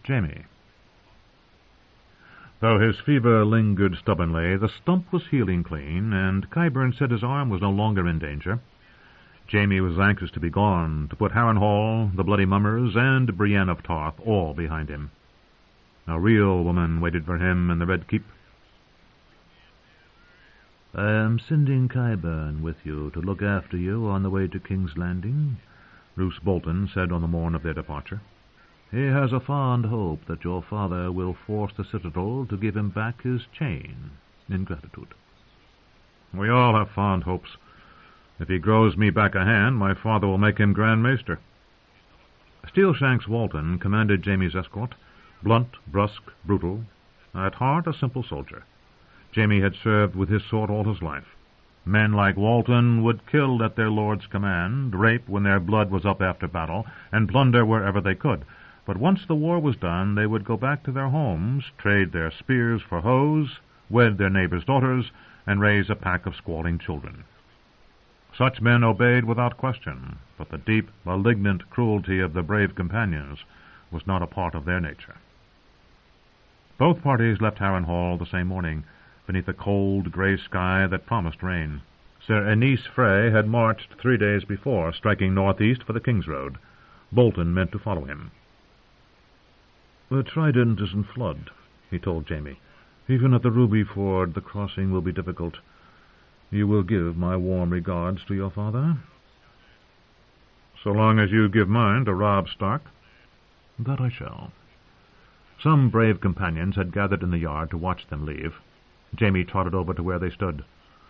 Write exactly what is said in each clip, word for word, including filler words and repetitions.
Jamie. Though his fever lingered stubbornly, the stump was healing clean, and Qyburn said his arm was no longer in danger. Jamie was anxious to be gone, to put Harrenhal, the Bloody Mummers, and Brienne of Tarth all behind him. A real woman waited for him in the Red Keep. "I am sending Qyburn with you to look after you on the way to King's Landing," Roose Bolton said on the morn of their departure. "He has a fond hope that your father will force the Citadel to give him back his chain in gratitude." "We all have fond hopes. If he grows me back a hand, my father will make him Grand Maester." Steelshanks Walton commanded Jamie's escort, blunt, brusque, brutal, at heart a simple soldier. Jamie had served with his sword all his life. Men like Walton would kill at their lord's command, rape when their blood was up after battle, and plunder wherever they could. But once the war was done, they would go back to their homes, trade their spears for hoes, wed their neighbors' daughters, and raise a pack of squalling children. Such men obeyed without question, but the deep, malignant cruelty of the brave companions was not a part of their nature. Both parties left Harrenhal the same morning, beneath a cold, grey sky that promised rain. Sir Anise Frey had marched three days before, striking northeast for the King's Road. Bolton meant to follow him. "The Trident is in flood," he told Jamie. "Even at the Ruby Ford the crossing will be difficult. You will give my warm regards to your father?" "So long as you give mine to Robb Stark." "That I shall." Some brave companions had gathered in the yard to watch them leave. Jamie trotted over to where they stood.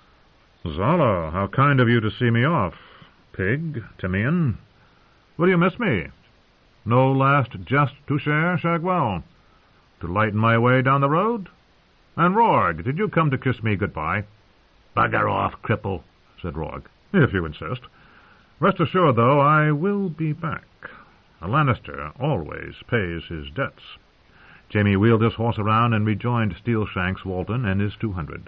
"Zala, how kind of you to see me off. Pig, Timian, will you miss me? No last jest to share, Shagwell? To lighten my way down the road? And Rorg, did you come to kiss me good-bye?" "Bugger off, cripple," said Rorg. "If you insist. Rest assured, though, I will be back. A Lannister always pays his debts." Jamie wheeled his horse around and rejoined Steelshanks Walton and his two hundred.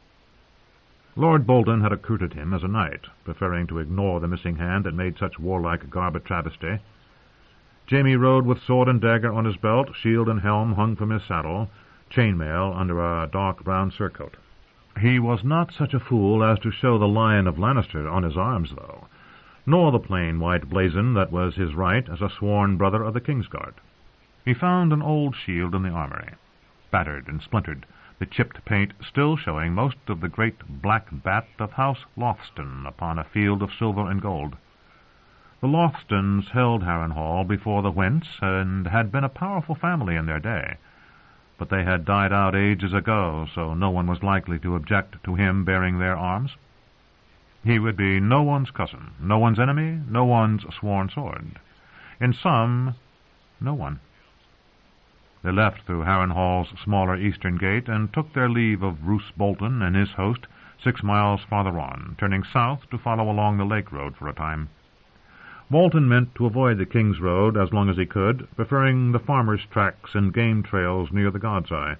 Lord Bolton had recruited him as a knight, preferring to ignore the missing hand that made such warlike garb a travesty. Jamie rode with sword and dagger on his belt, shield and helm hung from his saddle, chainmail under a dark brown surcoat. He was not such a fool as to show the Lion of Lannister on his arms, though, nor the plain white blazon that was his right as a sworn brother of the Kingsguard. He found an old shield in the armory, battered and splintered, the chipped paint still showing most of the great black bat of House Lothston upon a field of silver and gold. The Lothstons held Harrenhal before the Whents, and had been a powerful family in their day, but they had died out ages ago, so no one was likely to object to him bearing their arms. He would be no one's cousin, no one's enemy, no one's sworn sword. In sum, no one. They left through Harrenhal's smaller eastern gate and took their leave of Roose Bolton and his host six miles farther on, turning south to follow along the lake road for a time. Bolton meant to avoid the King's Road as long as he could, preferring the farmers' tracks and game trails near the God's Eye.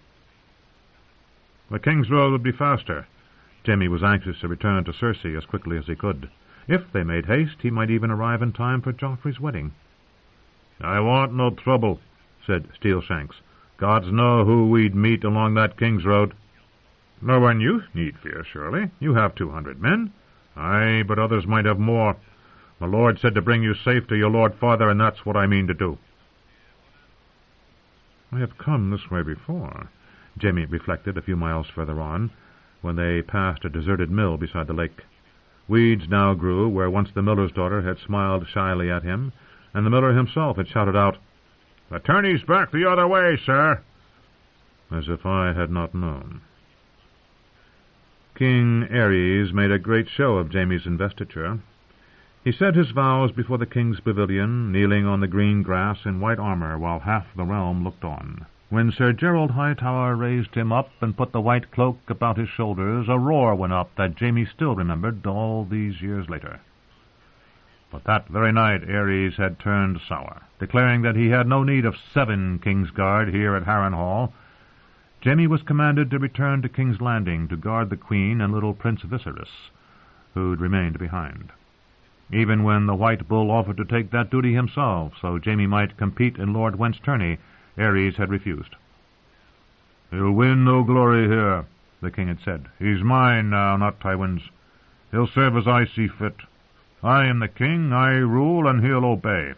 The King's Road would be faster. Jamie was anxious to return to Cersei as quickly as he could. If they made haste, he might even arrive in time for Joffrey's wedding. "I want no trouble," said Steelshanks. "Gods know who we'd meet along that King's Road." "No one you need fear, surely. You have two hundred men." "Aye, but others might have more. My lord said to bring you safe to your lord father, and that's what I mean to do." "I have come this way before," Jamie reflected a few miles further on, when they passed a deserted mill beside the lake. Weeds now grew where once the miller's daughter had smiled shyly at him, and the miller himself had shouted out, "The tourney's back the other way, sir," as if I had not known. King Aerys made a great show of Jamie's investiture. He said his vows before the king's pavilion, kneeling on the green grass in white armour while half the realm looked on. When Sir Gerald Hightower raised him up and put the white cloak about his shoulders, a roar went up that Jamie still remembered all these years later. But that very night Aerys had turned sour, declaring that he had no need of seven Kingsguard here at Harrenhal. Jamie was commanded to return to King's Landing to guard the Queen and little Prince Viserys, who'd remained behind. Even when the White Bull offered to take that duty himself, so Jamie might compete in Lord Whent's tourney, Ares had refused. "He'll win no glory here," the king had said. "He's mine now, not Tywin's. He'll serve as I see fit. I am the king, I rule, and he'll obey."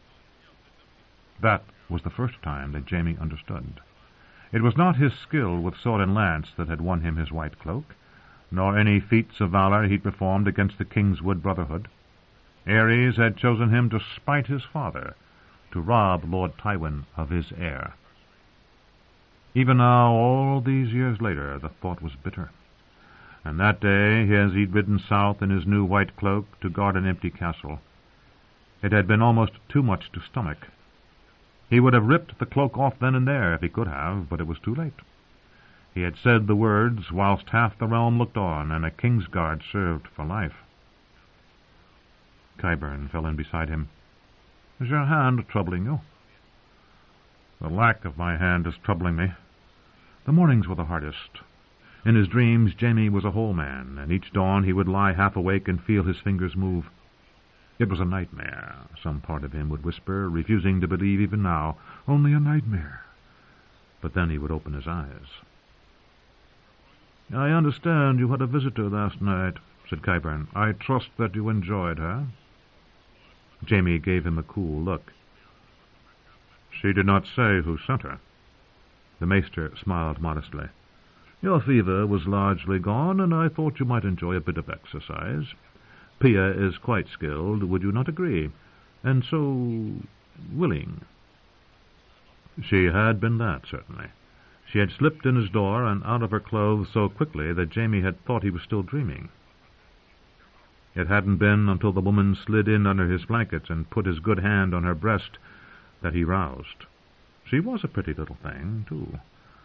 That was the first time that Jaime understood. It was not his skill with sword and lance that had won him his white cloak, nor any feats of valor he'd performed against the Kingswood Brotherhood. Ares had chosen him to spite his father, to rob Lord Tywin of his heir. Even now, all these years later, the thought was bitter. And that day, as he'd ridden south in his new white cloak to guard an empty castle, it had been almost too much to stomach. He would have ripped the cloak off then and there if he could have, but it was too late. He had said the words whilst half the realm looked on, and a Kingsguard served for life. Qyburn fell in beside him. "Is your hand troubling you?" "The lack of my hand is troubling me." The mornings were the hardest. In his dreams, Jaime was a whole man, and each dawn he would lie half awake and feel his fingers move. It was a nightmare, some part of him would whisper, refusing to believe even now. Only a nightmare. But then he would open his eyes. "I understand you had a visitor last night," said Qyburn. "I trust that you enjoyed her." Jaime gave him a cool look. "She did not say who sent her." The maester smiled modestly. "Your fever was largely gone, and I thought you might enjoy a bit of exercise. Pia is quite skilled, would you not agree? And so willing." She had been that, certainly. She had slipped in his door and out of her clothes so quickly that Jaime had thought he was still dreaming. It hadn't been until the woman slid in under his blankets and put his good hand on her breast that he roused. She was a pretty little thing, too.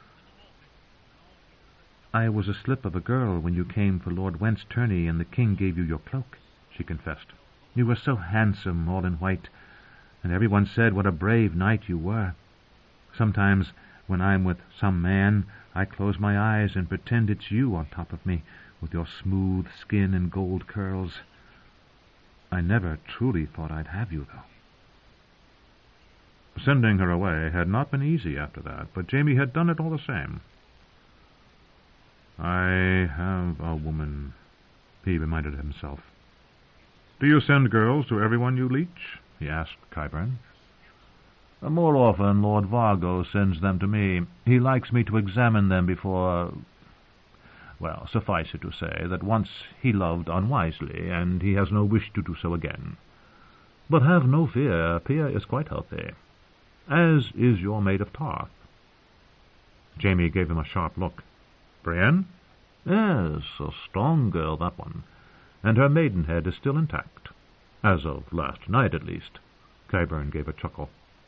"I was a slip of a girl when you came for Lord Went's tourney and the king gave you your cloak," she confessed. "You were so handsome, all in white, and everyone said what a brave knight you were. Sometimes, when I'm with some man, I close my eyes and pretend it's you on top of me, with your smooth skin and gold curls. I never truly thought I'd have you, though." Sending her away had not been easy after that, but Jaime had done it all the same. "I have a woman," he reminded himself. "Do you send girls to everyone you leech?" he asked Qyburn. "More often Lord Vargo sends them to me. He likes me to examine them before... Well, suffice it to say that once he loved unwisely, and he has no wish to do so again. But have no fear, Pia is quite healthy, as is your maid of Tarth." Jaime gave him a sharp look. "Brienne?" "Yes, a strong girl, that one. And her maidenhead is still intact. As of last night, at least." Qyburn gave a chuckle.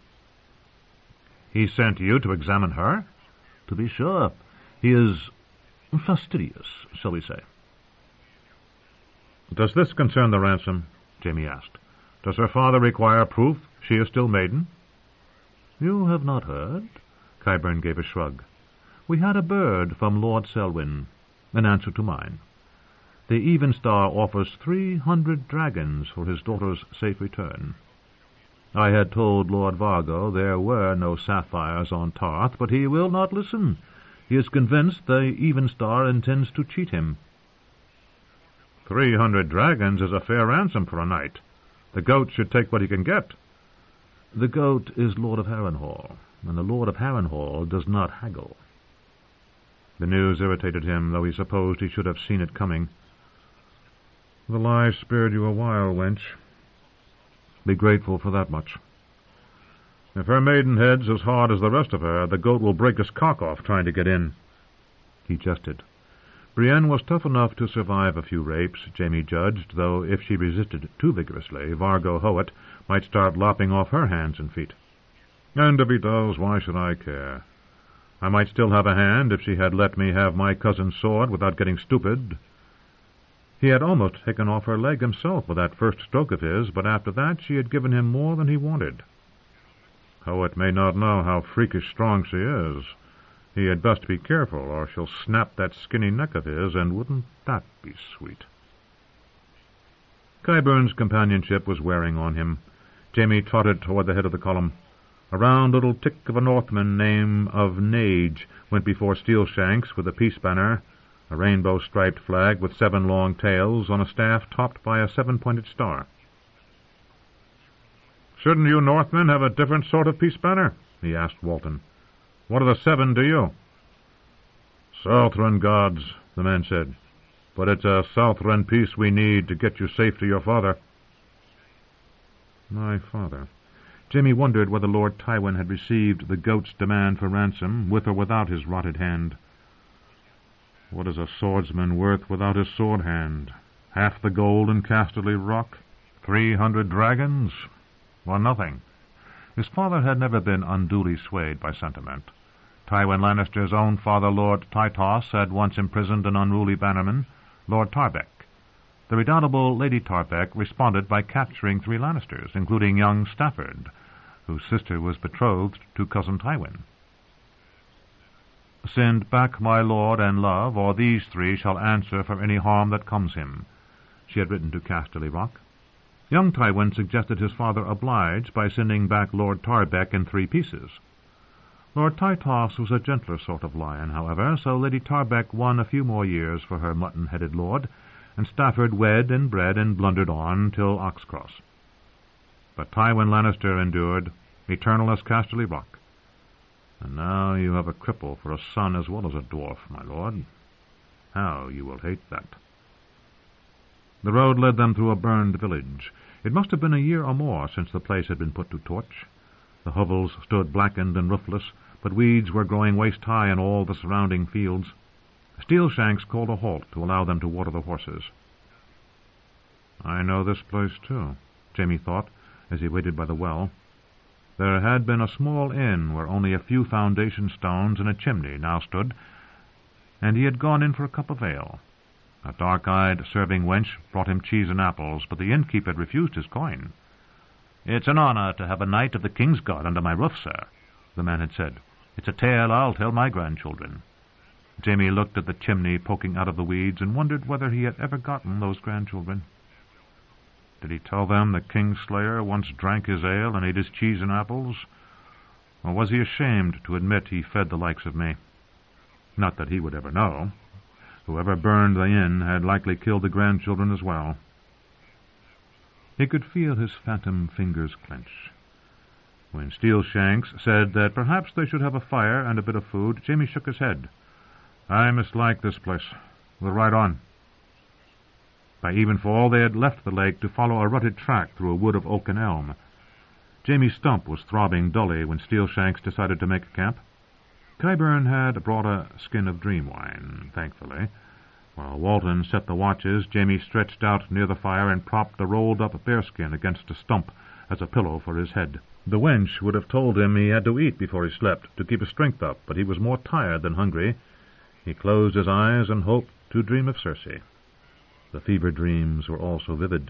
"He sent you to examine her?" "To be sure. He is fastidious, shall we say." "Does this concern the ransom?" Jaime asked. "Does her father require proof she is still maiden?" "You have not heard?" Qyburn gave a shrug. "We had a bird from Lord Selwyn, in answer to mine. The Evenstar offers three hundred dragons for his daughter's safe return. I had told Lord Vargo there were no sapphires on Tarth, but he will not listen. He is convinced the Evenstar intends to cheat him." Three hundred dragons is a fair ransom for a knight. The goat should take what he can get." "The goat is Lord of Harrenhal, and the Lord of Harrenhal does not haggle." The news irritated him, though he supposed he should have seen it coming. "The lie spared you a while, wench. Be grateful for that much. If her maidenhead's as hard as the rest of her, the goat will break his cock off trying to get in." He jested. Brienne was tough enough to survive a few rapes, Jaime judged, though if she resisted too vigorously, Vargo Howitt might start lopping off her hands and feet. And if he does, why should I care? I might still have a hand if she had let me have my cousin's sword without getting stupid. He had almost taken off her leg himself with that first stroke of his, but after that she had given him more than he wanted. Howitt may not know how freakish strong she is. He had best be careful, or she'll snap that skinny neck of his, and wouldn't that be sweet? Qyburn's companionship was wearing on him. Jaime trotted toward the head of the column. A round little tick of a Northman named of Nage went before Steel Shanks with a peace banner, a rainbow-striped flag with seven long tails on a staff topped by a seven-pointed star. "Shouldn't you Northmen have a different sort of peace banner?" he asked Walton. "What are the seven to you?" "Southron gods," the man said. "But it's a Southron peace we need to get you safe to your father." My father. Jamie wondered whether Lord Tywin had received the goat's demand for ransom, with or without his rotted hand. What is a swordsman worth without his sword hand? Half the gold in Casterly Rock? Three hundred dragons? Or nothing? His father had never been unduly swayed by sentiment. Tywin Lannister's own father, Lord Tytos, had once imprisoned an unruly bannerman, Lord Tarbeck. The redoubtable Lady Tarbeck responded by capturing three Lannisters, including young Stafford, whose sister was betrothed to cousin Tywin. "Send back my lord and love, or these three shall answer for any harm that comes him," she had written to Casterly Rock. Young Tywin suggested his father oblige by sending back Lord Tarbeck in three pieces. Lord Tytos was a gentler sort of lion, however, so Lady Tarbeck won a few more years for her mutton-headed lord, and Stafford wed and bred and blundered on till Oxcross. But Tywin Lannister endured, eternal as Casterly Rock. And now you have a cripple for a son as well as a dwarf, my lord. How you will hate that. The road led them through a burned village. It must have been a year or more since the place had been put to torch. The hovels stood blackened and roofless, but weeds were growing waist-high in all the surrounding fields. Steel Shanks called a halt to allow them to water the horses. I know this place, too, Jamie thought, as he waited by the well. There had been a small inn where only a few foundation stones and a chimney now stood, and he had gone in for a cup of ale. A dark-eyed serving wench brought him cheese and apples, but the innkeeper had refused his coin. "It's an honour to have a knight of the King's Guard under my roof, sir," the man had said. "It's a tale I'll tell my grandchildren." Jamie looked at the chimney poking out of the weeds and wondered whether he had ever gotten those grandchildren. Did he tell them the Kingslayer once drank his ale and ate his cheese and apples? Or was he ashamed to admit he fed the likes of me? Not that he would ever know. Whoever burned the inn had likely killed the grandchildren as well. He could feel his phantom fingers clench. When Steel Shanks said that perhaps they should have a fire and a bit of food, Jamie shook his head. "I mislike this place. We'll ride on." By evenfall they had left the lake to follow a rutted track through a wood of oak and elm. Jamie's stump was throbbing dully when Steel Shanks decided to make camp. Qyburn had brought a skin of dream wine, thankfully. While Walton set the watches, Jamie stretched out near the fire and propped a rolled-up bearskin against a stump as a pillow for his head. The wench would have told him he had to eat before he slept, to keep his strength up, but he was more tired than hungry. He closed his eyes and hoped to dream of Cersei. The fever dreams were all so vivid.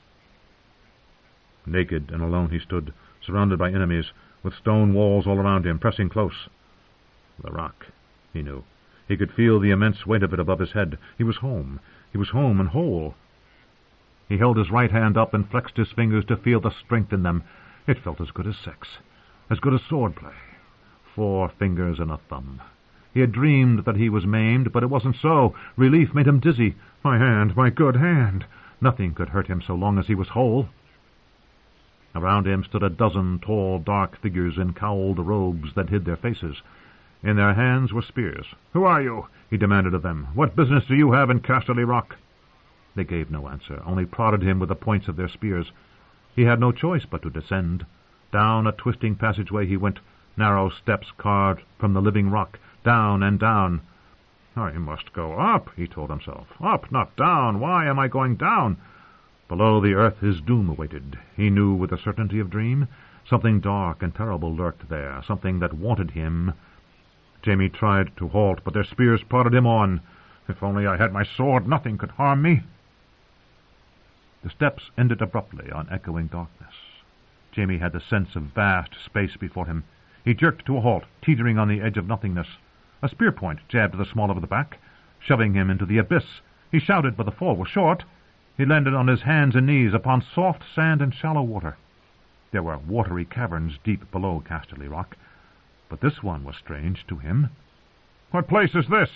Naked and alone he stood, surrounded by enemies, with stone walls all around him, pressing close. The rock, he knew. He could feel the immense weight of it above his head. He was home. He was home and whole. He held his right hand up and flexed his fingers to feel the strength in them. It felt as good as sex, as good as sword-play. Four fingers and a thumb. He had dreamed that he was maimed, but it wasn't so. Relief made him dizzy. My hand, my good hand. Nothing could hurt him so long as he was whole. Around him stood a dozen tall, dark figures in cowled robes that hid their faces. In their hands were spears. "Who are you?" he demanded of them. "What business do you have in Casterly Rock?" They gave no answer, only prodded him with the points of their spears. He had no choice but to descend. Down a twisting passageway he went, narrow steps carved from the living rock, down and down. "I must go up," he told himself. "Up, not down. Why am I going down?" Below the earth his doom awaited. He knew with the certainty of dream. Something dark and terrible lurked there, something that wanted him. Jamie tried to halt, but their spears prodded him on. If only I had my sword, nothing could harm me. The steps ended abruptly on echoing darkness. Jamie had the sense of vast space before him. He jerked to a halt, teetering on the edge of nothingness. A spear point jabbed the small of the back, shoving him into the abyss. He shouted, but the fall was short. He landed on his hands and knees upon soft sand and shallow water. There were watery caverns deep below Casterly Rock, but this one was strange to him. "What place is this?"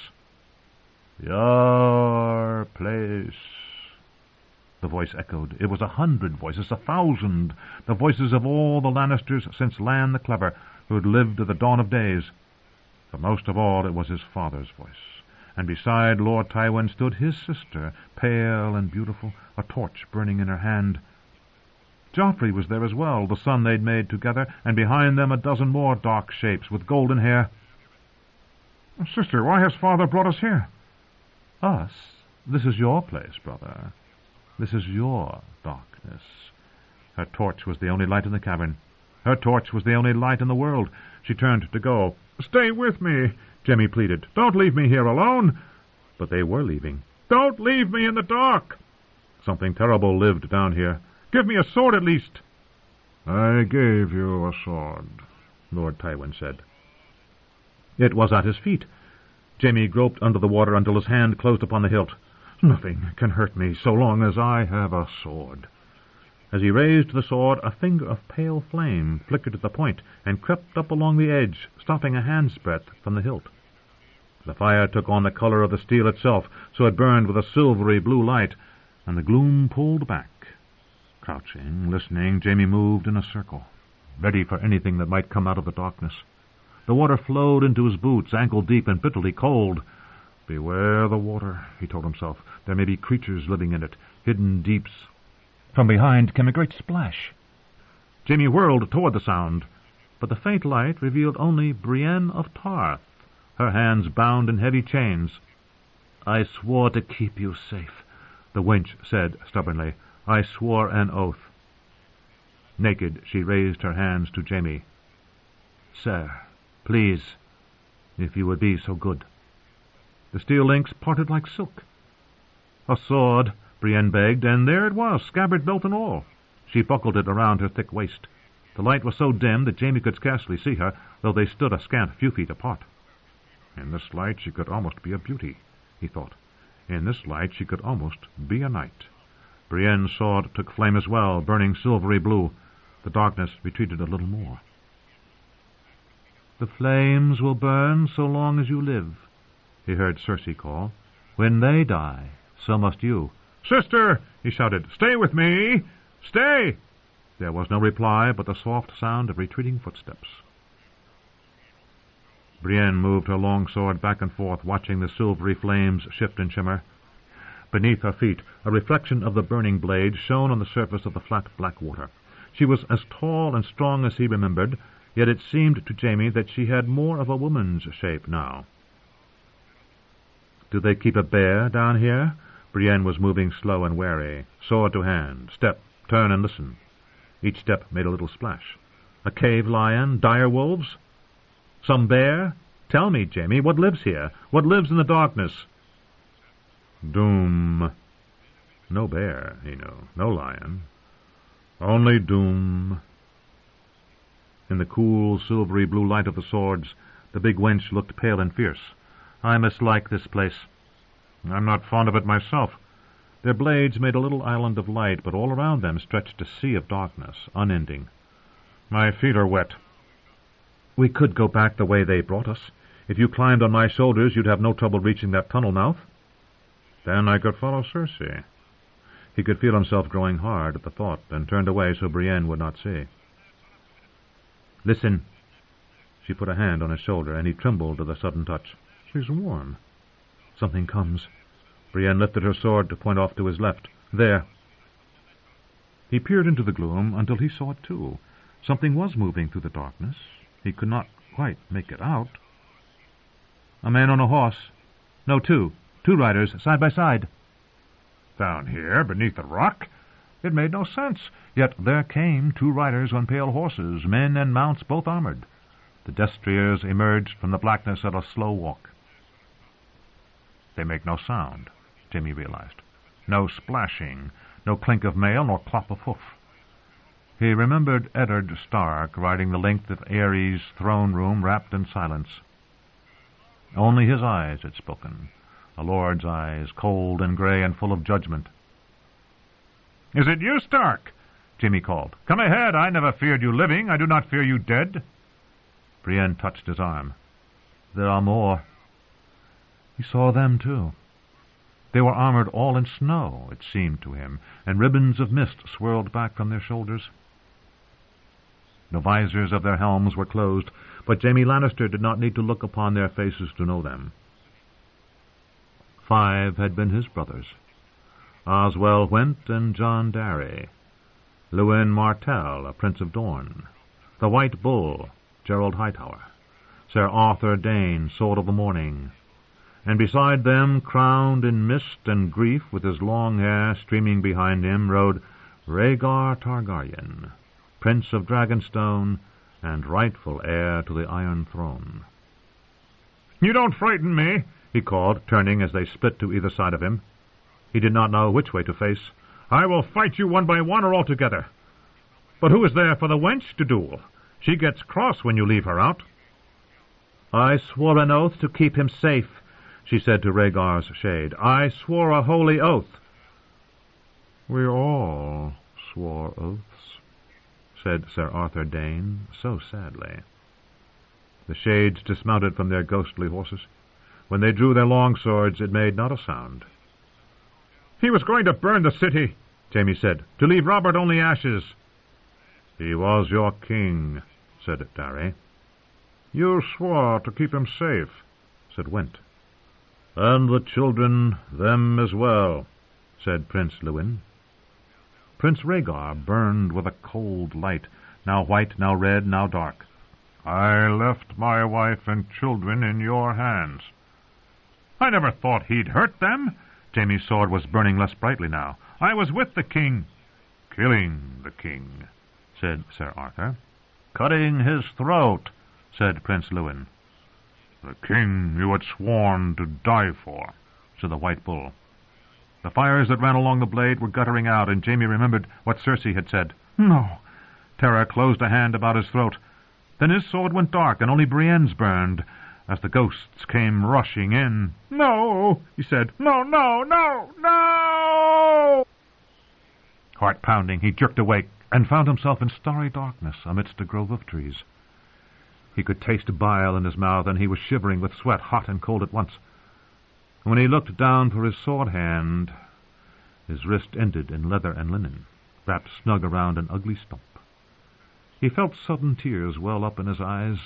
"Your place," the voice echoed. It was a hundred voices, a thousand, the voices of all the Lannisters since Lann the Clever, who had lived to the dawn of days. But most of all it was his father's voice, and beside Lord Tywin stood his sister, pale and beautiful, a torch burning in her hand. Joffrey was there as well, the son they'd made together, and behind them a dozen more dark shapes with golden hair. "Sister, why has father brought us here?" "Us? This is your place, brother. This is your darkness." Her torch was the only light in the cavern. Her torch was the only light in the world. She turned to go. "Stay with me," Jemmy pleaded. "Don't leave me here alone." But they were leaving. "Don't leave me in the dark." Something terrible lived down here. "Give me a sword at least." "I gave you a sword," Lord Tywin said. It was at his feet. Jemmy groped under the water until his hand closed upon the hilt. "Nothing can hurt me so long as I have a sword." As he raised the sword, a finger of pale flame flickered at the point and crept up along the edge, stopping a hand's breadth from the hilt. The fire took on the color of the steel itself, so it burned with a silvery blue light, and the gloom pulled back. Crouching, listening, Jemmy moved in a circle, ready for anything that might come out of the darkness. The water flowed into his boots, ankle-deep and bitterly cold. "Beware the water," he told himself. "There may be creatures living in it, hidden deeps." From behind came a great splash. Jemmy whirled toward the sound, but the faint light revealed only Brienne of Tarth, her hands bound in heavy chains. "I swore to keep you safe," the wench said stubbornly. "I swore an oath." Naked, she raised her hands to Jemmy. "Sir, please, if you would be so good." The steel links parted like silk. "A sword," Brienne begged, and there it was, scabbard belt and all. She buckled it around her thick waist. The light was so dim that Jemmy could scarcely see her, though they stood a scant few feet apart. In this light she could almost be a beauty, he thought. In this light she could almost be a knight. Brienne's sword took flame as well, burning silvery blue. The darkness retreated a little more. "The flames will burn so long as you live," he heard Cersei call. "When they die, so must you." "Sister!" he shouted. "Stay with me! Stay!" There was no reply but the soft sound of retreating footsteps. Brienne moved her long sword back and forth, watching the silvery flames shift and shimmer. Beneath her feet, a reflection of the burning blade shone on the surface of the flat black water. She was as tall and strong as he remembered, yet it seemed to Jemmy that she had more of a woman's shape now. "Do they keep a bear down here?" Brienne was moving slow and wary, sword to hand. Step, turn, and listen. Each step made a little splash. A cave lion? Dire wolves? Some bear? Tell me, Jemmy, what lives here? What lives in the darkness? Doom. No bear, he knew. No lion. Only doom. In the cool, silvery blue light of the swords, the big wench looked pale and fierce. "I mislike this place. I'm not fond of it myself." Their blades made a little island of light, but all around them stretched a sea of darkness, unending. "My feet are wet." "We could go back the way they brought us. If you climbed on my shoulders, you'd have no trouble reaching that tunnel mouth." "Then I could follow Cersei." He could feel himself growing hard at the thought, and turned away so Brienne would not see. "Listen." She put a hand on his shoulder, and he trembled at the sudden touch. "She's warm." "Something comes." Brienne lifted her sword to point off to his left. "There." He peered into the gloom until he saw it too. Something was moving through the darkness. He could not quite make it out. A man on a horse. No, two. Two riders, side by side. Down here, beneath the rock? It made no sense. Yet there came two riders on pale horses, men and mounts both armored. The destriers emerged from the blackness at a slow walk. They make no sound, Jemmy realized. No splashing, no clink of mail, nor clop of hoof. He remembered Eddard Stark riding the length of Aerys' throne room wrapped in silence. Only his eyes had spoken, a lord's eyes, cold and grey and full of judgment. "Is it you, Stark?" Jamie called. "Come ahead. I never feared you living. I do not fear you dead." Brienne touched his arm. "There are more." He saw them, too. They were armored all in snow, it seemed to him, and ribbons of mist swirled back from their shoulders. The visors of their helms were closed, but Jamie Lannister did not need to look upon their faces to know them. Five had been his brothers: Oswell Whent and John Darry, Lewin Martell, a Prince of Dorne, the White Bull, Gerald Hightower, Sir Arthur Dayne, Sword of the Morning, and beside them, crowned in mist and grief, with his long hair streaming behind him, rode Rhaegar Targaryen, Prince of Dragonstone and rightful heir to the Iron Throne. "You don't frighten me," he called, turning as they split to either side of him. He did not know which way to face. "I will fight you one by one or all together. But who is there for the wench to duel? She gets cross when you leave her out." "I swore an oath to keep him safe," she said to Rhaegar's shade. "I swore a holy oath." "We all swore oaths," said Sir Arthur Dayne, so sadly. The shades dismounted from their ghostly horses. When they drew their long swords, it made not a sound. "He was going to burn the city," Jamie said, "to leave Robert only ashes." "He was your king," said Darry. "You swore to keep him safe," said Whent. "And the children, them as well," said Prince Lewin. Prince Rhaegar burned with a cold light, now white, now red, now dark. "I left my wife and children in your hands." "I never thought he'd hurt them." Jamie's sword was burning less brightly now. "I was with the king." "Killing the king," said Sir Arthur. "Cutting his throat," said Prince Lewin. "The king you had sworn to die for," said the White Bull. The fires that ran along the blade were guttering out, and Jamie remembered what Cersei had said. "No!" Terror closed a hand about his throat. Then his sword went dark, and only Brienne's burned, as the ghosts came rushing in. "No!" he said. "No, no, no, no!" Heart pounding, he jerked awake, and found himself in starry darkness amidst a grove of trees. He could taste bile in his mouth, and he was shivering with sweat, hot and cold at once. When he looked down for his sword hand, his wrist ended in leather and linen, wrapped snug around an ugly stump. He felt sudden tears well up in his eyes.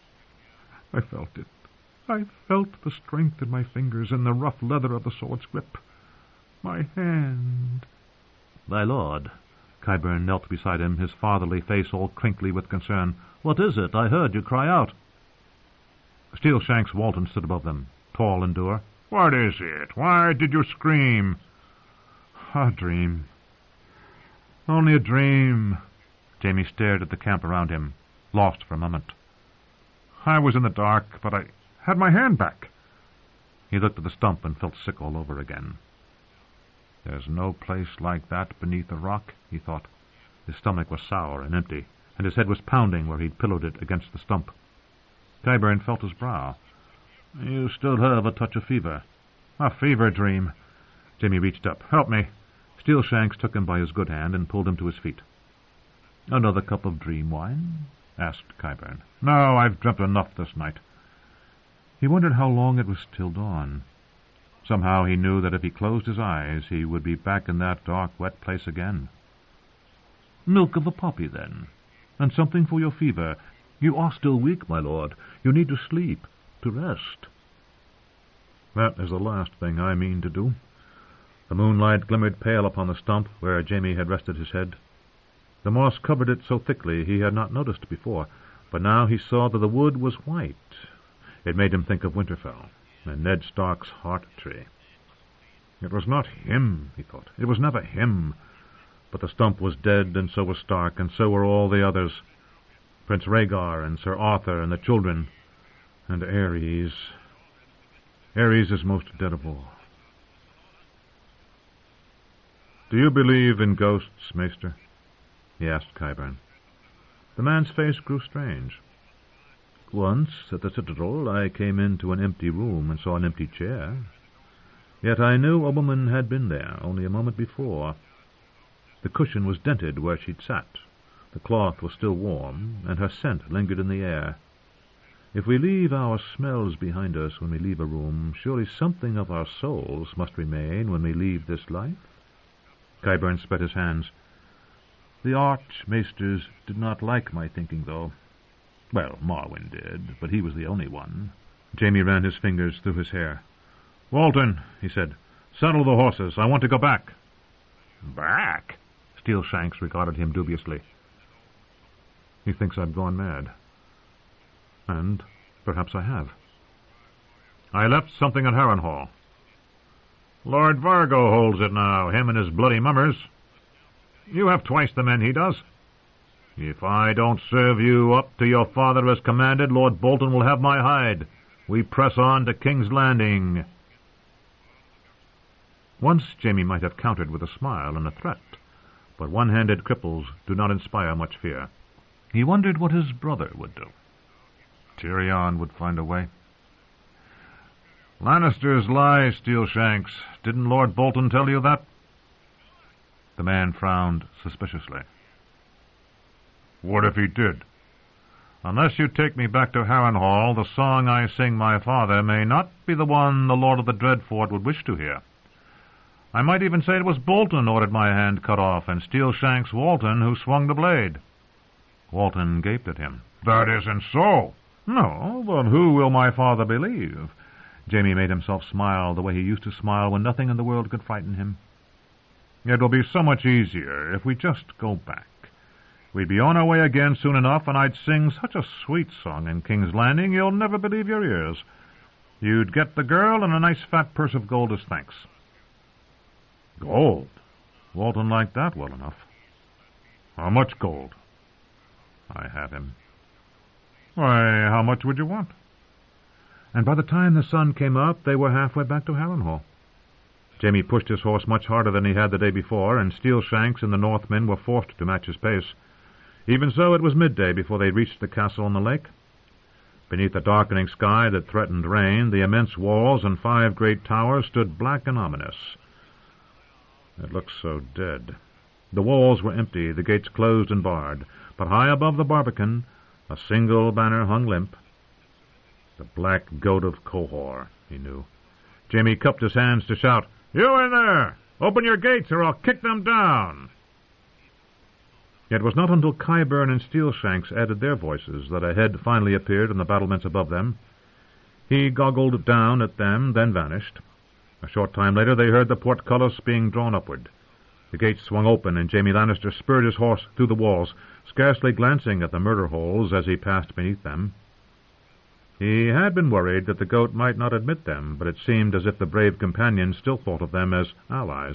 I felt it. I felt the strength in my fingers and the rough leather of the sword's grip. My hand... "My lord," Qyburn knelt beside him, his fatherly face all crinkly with concern. "What is it? I heard you cry out." Steelshanks Walton stood above them, tall and dour. "What is it? Why did you scream?" "A dream. Only a dream." Jamie stared at the camp around him, lost for a moment. "I was in the dark, but I had my hand back." He looked at the stump and felt sick all over again. There's no place like that beneath a rock, he thought. His stomach was sour and empty, and his head was pounding where he'd pillowed it against the stump. Qyburn felt his brow. "You still have a touch of fever." "A fever dream." Jamie reached up. "Help me." Steelshanks took him by his good hand and pulled him to his feet. "Another cup of dream wine?" asked Qyburn. "No, I've dreamt enough this night." He wondered how long it was till dawn. Somehow he knew that if he closed his eyes, he would be back in that dark, wet place again. "Milk of the poppy, then, and something for your fever. You are still weak, my lord. You need to sleep, to rest." "That is the last thing I mean to do." The moonlight glimmered pale upon the stump where Jamie had rested his head. The moss covered it so thickly he had not noticed before, but now he saw that the wood was white. It made him think of Winterfell and Ned Stark's heart-tree. It was not him, he thought. It was never him. But the stump was dead, and so was Stark, and so were all the others. Prince Rhaegar and Sir Arthur and the children, and Aerys. Aerys is most dead of all. "Do you believe in ghosts, Maester?" he asked Qyburn. The man's face grew strange. "Once, at the Citadel, I came into an empty room and saw an empty chair. Yet I knew a woman had been there only a moment before." The cushion was dented where she'd sat. The cloth was still warm, and her scent lingered in the air. If we leave our smells behind us when we leave a room, surely something of our souls must remain when we leave this life? Qyburn spread his hands. The Archmaesters did not like my thinking, though. Well, Marwyn did, but he was the only one. Jamie ran his fingers through his hair. Walton, he said, saddle the horses. I want to go back. Back? Steelshanks regarded him dubiously. He thinks I've gone mad. And perhaps I have. I left something at Harrenhal. Lord Vargo holds it now, him and his bloody mummers. You have twice the men he does. If I don't serve you up to your father as commanded, Lord Bolton will have my hide. We press on to King's Landing. Once Jamie might have countered with a smile and a threat, but one-handed cripples do not inspire much fear. He wondered what his brother would do. Tyrion would find a way. Lannisters lie, Steelshanks. Didn't Lord Bolton tell you that? The man frowned suspiciously. What if he did? Unless you take me back to Harrenhal, the song I sing my father may not be the one the Lord of the Dreadfort would wish to hear. I might even say it was Bolton ordered my hand cut off, and Steelshanks Walton who swung the blade. Walton gaped at him. That isn't so. No, but who will my father believe? Jamie made himself smile the way he used to smile when nothing in the world could frighten him. It will be so much easier if we just go back. We'd be on our way again soon enough, and I'd sing such a sweet song in King's Landing you'll never believe your ears. You'd get the girl and a nice fat purse of gold as thanks. Gold? Walton liked that well enough. How much gold? I have him. Why, how much would you want? And by the time the sun came up, they were halfway back to Harrenhal. Jamie pushed his horse much harder than he had the day before, and Steelshanks and the Northmen were forced to match his pace. Even so, it was midday before they reached the castle on the lake. Beneath the darkening sky that threatened rain, the immense walls and five great towers stood black and ominous. It looked so dead. The walls were empty, the gates closed and barred, but high above the barbican, a single banner hung limp. The Black Goat of Qohor, he knew. Jamie cupped his hands to shout, You in there! Open your gates or I'll kick them down! It was not until Qyburn and Steelshanks added their voices that a head finally appeared on the battlements above them. He goggled down at them, then vanished. A short time later they heard the portcullis being drawn upward. The gates swung open, and Jamie Lannister spurred his horse through the walls, scarcely glancing at the murder holes as he passed beneath them. He had been worried that the goat might not admit them, but it seemed as if the brave companions still thought of them as allies.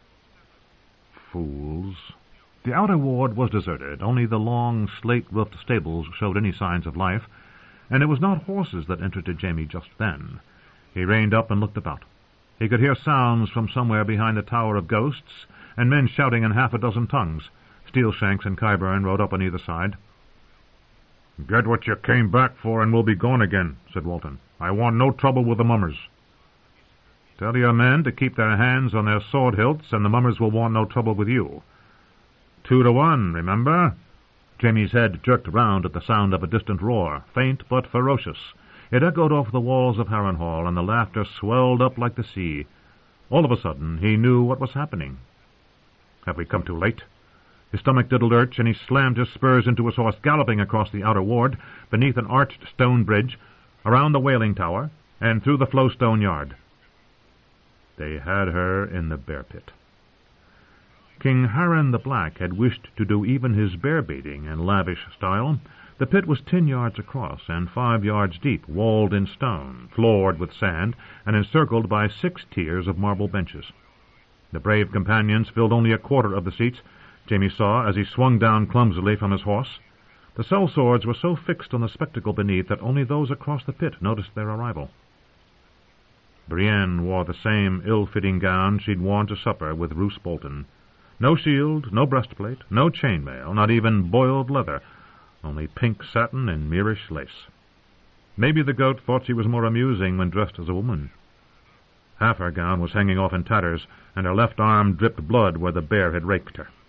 Fools. The outer ward was deserted. Only the long, slate-roofed stables showed any signs of life, and it was not horses that interested Jamie just then. He reined up and looked about. He could hear sounds from somewhere behind the Tower of Ghosts, and men shouting in half a dozen tongues. Steelshanks and Qyburn rode up on either side. "Get what you came back for, and we'll be gone again," said Walton. "I want no trouble with the mummers." "Tell your men to keep their hands on their sword hilts, and the mummers will want no trouble with you. Two to one, remember?" Jamie's head jerked round at the sound of a distant roar, faint but ferocious. It echoed off the walls of Harrenhal, and the laughter swelled up like the sea. All of a sudden he knew what was happening. Have we come too late? His stomach did a lurch, and he slammed his spurs into his horse, galloping across the outer ward, beneath an arched stone bridge, around the whaling tower, and through the flowstone yard. They had her in the bear pit. King Harren the Black had wished to do even his bear-baiting in lavish style. The pit was ten yards across and five yards deep, walled in stone, floored with sand, and encircled by six tiers of marble benches. The brave companions filled only a quarter of the seats, Jamie saw as he swung down clumsily from his horse. The sellswords were so fixed on the spectacle beneath that only those across the pit noticed their arrival. Brienne wore the same ill-fitting gown she'd worn to supper with Roose Bolton. No shield, no breastplate, no chainmail, not even boiled leather, only pink satin and Moorish lace. Maybe the goat thought she was more amusing when dressed as a woman. Half her gown was hanging off in tatters, and her left arm dripped blood where the bear had raked her.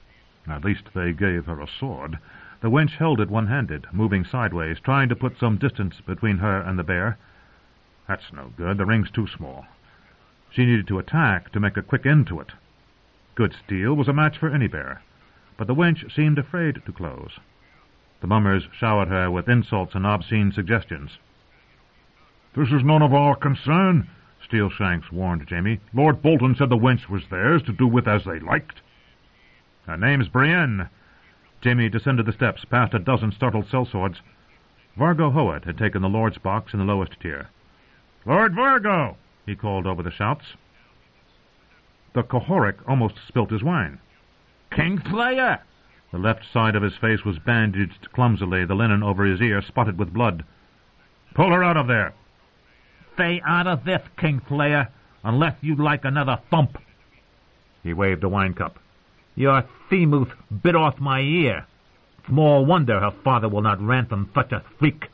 At least they gave her a sword. The wench held it one-handed, moving sideways, trying to put some distance between her and the bear. That's no good. The ring's too small. She needed to attack to make a quick end to it. Good steel was a match for any bear, but the wench seemed afraid to close. The mummers showered her with insults and obscene suggestions. "This is none of our concern," Steelshanks warned Jamie. "Lord Bolton said the wench was theirs to do with as they liked." "Her name's Brienne." Jamie descended the steps, past a dozen startled sellswords. Vargo Howitt had taken the Lord's box in the lowest tier. "Lord Vargo!" he called over the shouts. The Kohorek almost spilt his wine. "Kingslayer!" The left side of his face was bandaged clumsily, the linen over his ear spotted with blood. "Pull her out of there!" "Stay out of this, Kingslayer, unless you'd like another thump." He waved a wine cup. "Your sea-moose bit off my ear. Small wonder her father will not ransom such a freak."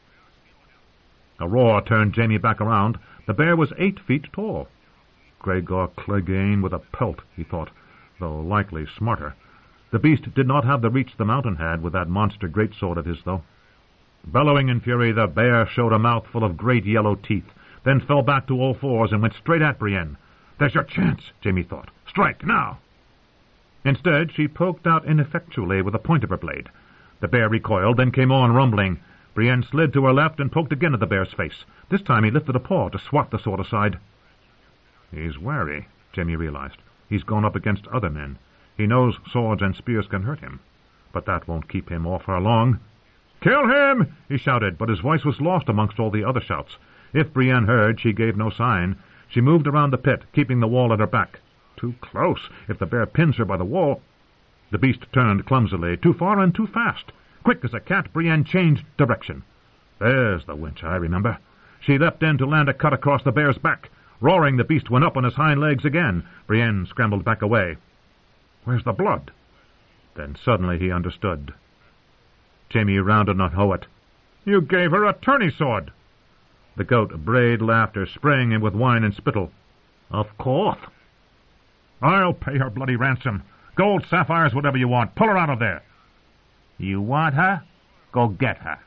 A roar turned Jamie back around. The bear was eight feet tall. Gregor Clegane with a pelt, he thought, though likely smarter. The beast did not have the reach the mountain had with that monster greatsword of his, though. Bellowing in fury, the bear showed a mouthful of great yellow teeth, then fell back to all fours and went straight at Brienne. "There's your chance," Jamie thought. "Strike, now!" Instead, she poked out ineffectually with the point of her blade. The bear recoiled, then came on, rumbling. Brienne slid to her left and poked again at the bear's face. This time he lifted a paw to swat the sword aside. He's wary, Jamie realized. He's gone up against other men. He knows swords and spears can hurt him, but that won't keep him off her long. "Kill him!" he shouted, but his voice was lost amongst all the other shouts. If Brienne heard, she gave no sign. She moved around the pit, keeping the wall at her back. Too close. If the bear pins her by the wall... The beast turned clumsily, too far and too fast. Quick as a cat, Brienne changed direction. There's the winch, I remember. She leapt in to land a cut across the bear's back. Roaring, the beast went up on his hind legs again. Brienne scrambled back away. Where's the blood? Then suddenly he understood. Jamie rounded on Howitt. "You gave her a tourney sword!" The goat brayed laughter, spraying him with wine and spittle. "Of course." "I'll pay her bloody ransom. Gold, sapphires, whatever you want. Pull her out of there." "You want her? Go get her."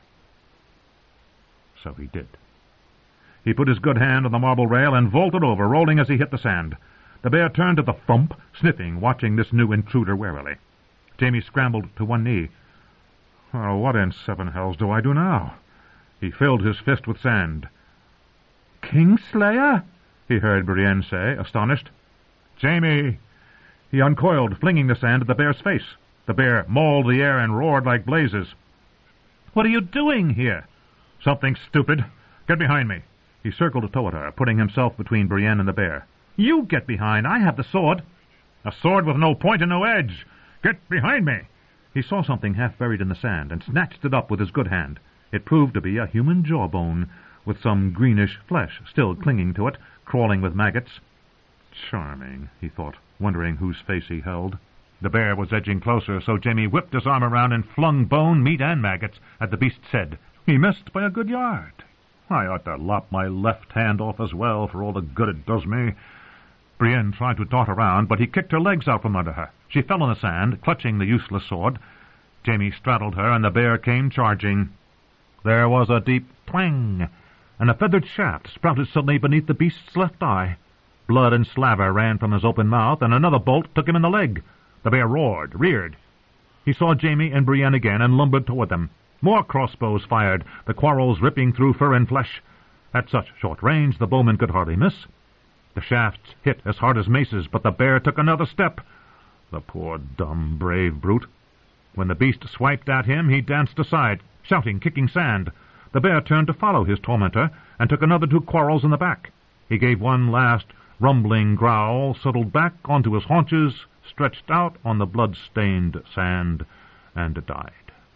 So he did. He put his good hand on the marble rail and vaulted over, rolling as he hit the sand. The bear turned to the thump, sniffing, watching this new intruder warily. Jamie scrambled to one knee. "Oh, what in seven hells do I do now?" He filled his fist with sand. "Kingslayer?" he heard Brienne say, astonished. "Jamie!" He uncoiled, flinging the sand at the bear's face. The bear mauled the air and roared like blazes. "What are you doing here?" "Something stupid. Get behind me." He circled toward her, putting himself between Brienne and the bear. "You get behind. I have the sword." "A sword with no point and no edge. Get behind me." He saw something half buried in the sand and snatched it up with his good hand. It proved to be a human jawbone, with some greenish flesh still clinging to it, crawling with maggots. Charming, he thought, wondering whose face he held. The bear was edging closer, so Jamie whipped his arm around and flung bone, meat, and maggots at the beast's head. He missed by a good yard. I ought to lop my left hand off as well, for all the good it does me. Brienne tried to dart around, but he kicked her legs out from under her. She fell in the sand, clutching the useless sword. Jamie straddled her, and the bear came charging. There was a deep twang, and a feathered shaft sprouted suddenly beneath the beast's left eye. Blood and slaver ran from his open mouth, and another bolt took him in the leg. The bear roared, reared. He saw Jamie and Brienne again, and lumbered toward them. More crossbows fired, the quarrels ripping through fur and flesh. At such short range, the bowmen could hardly miss. The shafts hit as hard as maces, but the bear took another step. The poor, dumb, brave brute. When the beast swiped at him, he danced aside, shouting, kicking sand. The bear turned to follow his tormentor, and took another two quarrels in the back. He gave one last rumbling growl, settled back onto his haunches, stretched out on the blood-stained sand, and died.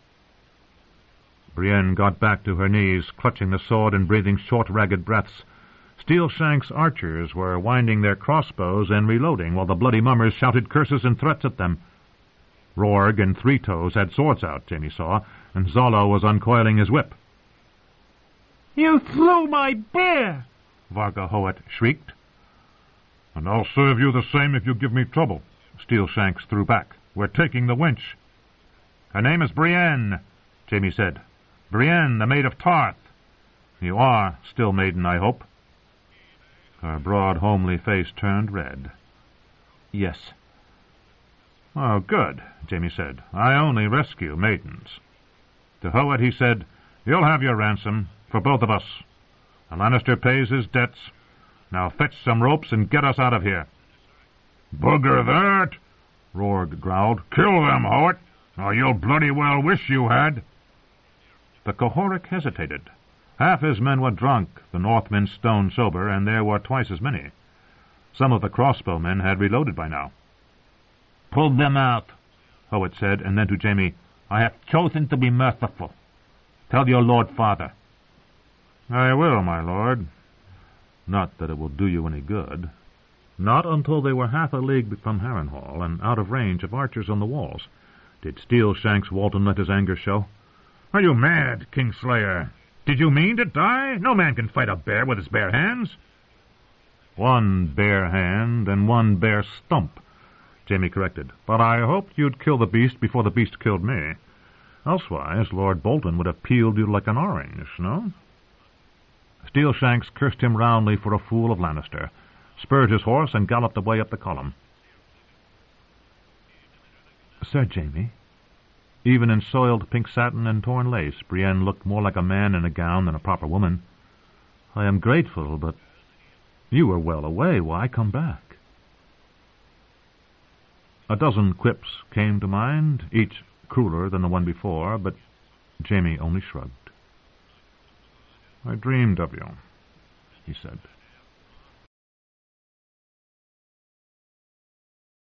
Brienne got back to her knees, clutching the sword and breathing short, ragged breaths. Steelshank's archers were winding their crossbows and reloading, while the bloody mummers shouted curses and threats at them. Rorg and Three Toes had swords out, Jamie saw, and Zolo was uncoiling his whip. "You slew my bear!" Varga Howitt shrieked. "And I'll serve you the same if you give me trouble," Steelshanks threw back. We're taking the wench. Her name is Brienne, Jamie said. Brienne, the maid of Tarth. You are still maiden, I hope. Her broad, homely face turned red. Yes. Oh, good, Jamie said. I only rescue maidens. To Howard he said, You'll have your ransom, for both of us. A Lannister pays his debts. Now fetch some ropes and get us out of here. Bugger that, Rorg growled. Kill them, Howard, or you'll bloody well wish you had. The Qohorek hesitated. Half his men were drunk, the Northmen stone sober, and there were twice as many. Some of the crossbowmen had reloaded by now. Pull them out, Howard said, and then to Jamie, I have chosen to be merciful. Tell your lord father. I will, my lord. Not that it will do you any good. Not until they were half a league from Harrenhal and out of range of archers on the walls did Steelshanks Walton let his anger show. Are you mad, Kingslayer? Did you mean to die? No man can fight a bear with his bare hands. One bare hand and one bare stump, Jamie corrected. But I hoped you'd kill the beast before the beast killed me. Elsewise, Lord Bolton would have peeled you like an orange, no? Steelshanks cursed him roundly for a fool of Lannister, spurred his horse, and galloped away up the column. Sir Jamie, even in soiled pink satin and torn lace, Brienne looked more like a man in a gown than a proper woman. I am grateful, but you were well away. Why come back? A dozen quips came to mind, each crueler than the one before, but Jamie only shrugged. I dreamed of you, he said.